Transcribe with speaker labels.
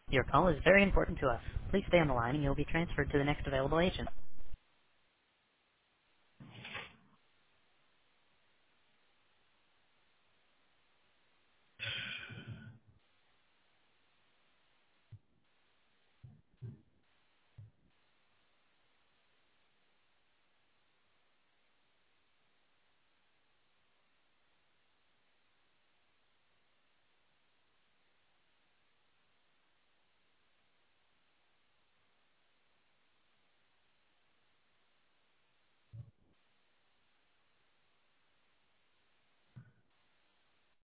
Speaker 1: Your call is very important to us. Please stay on the line and you'll be transferred to the next available agent.